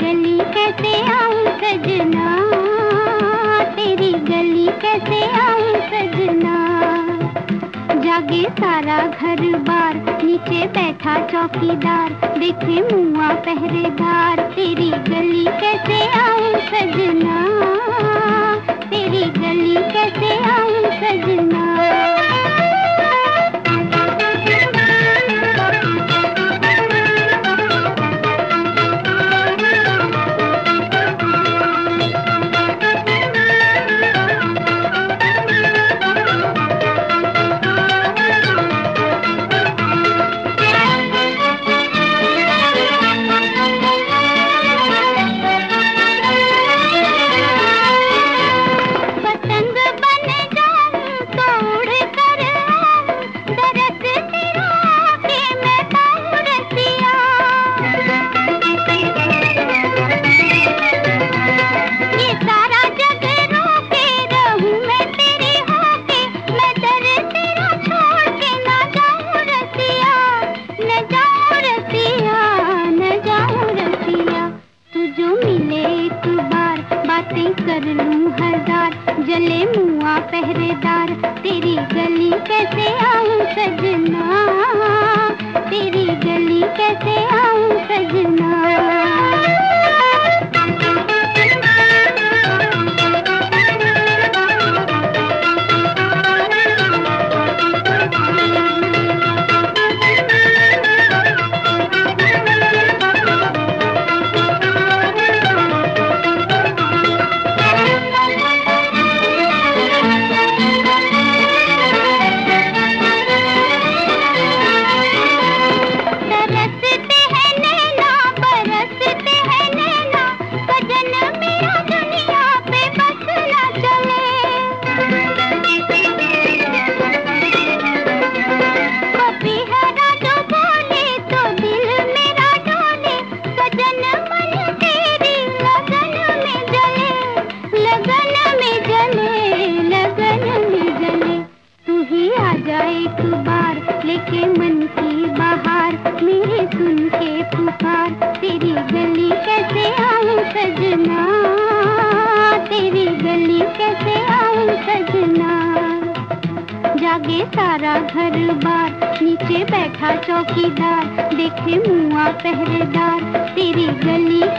गली कैसे आऊं सजना, तेरी गली कैसे आऊं सजना। जागे सारा घर बार, नीचे बैठा चौकीदार, देखे मुआ पहरेदार। तेरी गली कैसे आऊं सजना, तेरी गली कैसे आऊं सजना। कर लूं हजार, जले मुआ पहरेदार। तेरी गली कैसे आऊं सजना, तेरी गली कैसे आऊं सजना। एक बार लेके मन की बहार, मेरे सुन के पुकार। तेरी गली कैसे आऊं सजना, तेरी गली कैसे आऊं सजना। जागे सारा घर बार, नीचे बैठा चौकीदार, देखे मुआ पहरेदार। तेरी गली